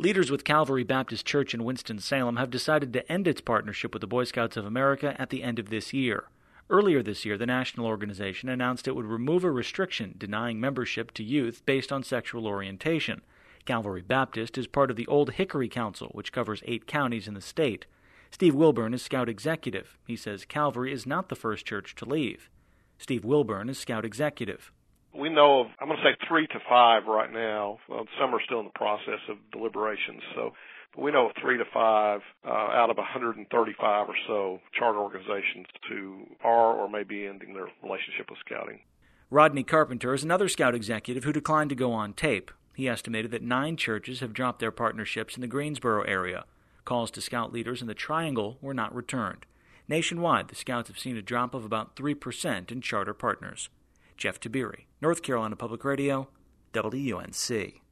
Leaders with Calvary Baptist Church in Winston-Salem have decided to end its partnership with the Boy Scouts of America at the end of this year. Earlier this year, the national organization announced it would remove a restriction denying membership to youth based on sexual orientation. Calvary Baptist is part of the Old Hickory Council, which covers 8 counties in the state. Steve Wilburn is Scout Executive. He says Calvary is not the first church to leave. Steve Wilburn is Scout Executive. We know of, I'm going to say 3 to 5 right now. Some are still in the process of deliberations. But we know of 3 to 5 out of 135 or so charter organizations who are or may be ending their relationship with Scouting. Rodney Carpenter is another Scout executive who declined to go on tape. He estimated that 9 churches have dropped their partnerships in the Greensboro area. Calls to Scout leaders in the Triangle were not returned. Nationwide, the Scouts have seen a drop of about 3% in charter partners. Jeff Tiberi, North Carolina Public Radio, WUNC.